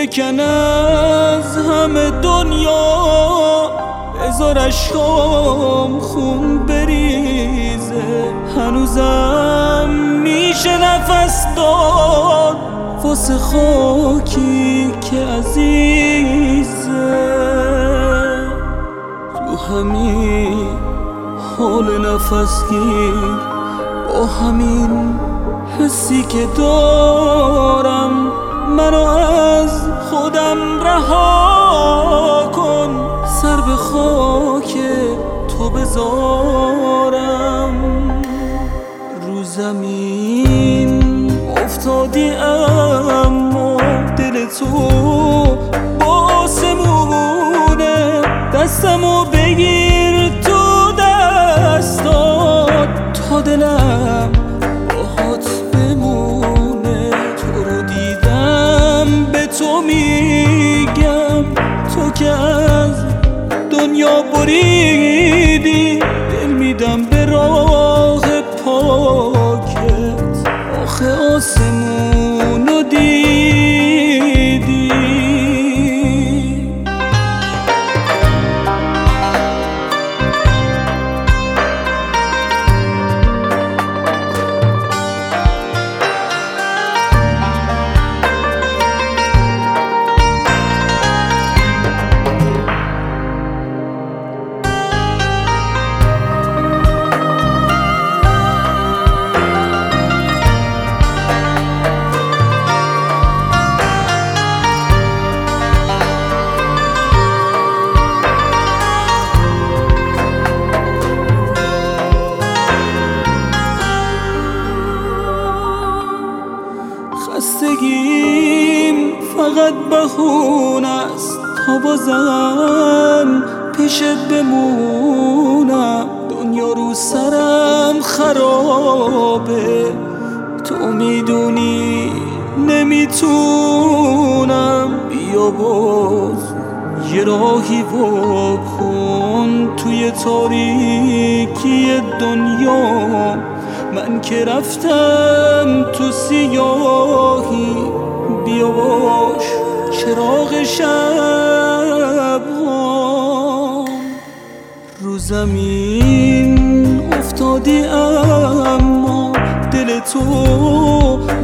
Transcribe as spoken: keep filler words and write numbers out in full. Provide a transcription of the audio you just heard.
بکن از همه دنیا، بذار اشکام خون بریزه. هنوزم میشه نفس داد واسه خاکی که عزیزه. تو همین حال نفس گیر با همین حسی که دارم، منو از خودم رها کن، سر به خاک تو بذارم. رو زمین افتادی اما دل تو با آسمونه. دستمو بگیر تو دستات تا دلم باهات بمونه. تو رو دیدم به تو میگم، تو که از دنیا بریدی، دل میدم به راه پاکت. آخه آسمونو دیدی. خستگیم فقط بهونه است تا بازم پیشت بمونم. دنیا رو سرم خرابه، تو میدونی نمیتونم. بیا باز یه راهی واکن توی تاریکی دنیا. من که رفتم تو سیاهی، بیا باش چراغ شب ها. رو زمین افتادی اما دل تو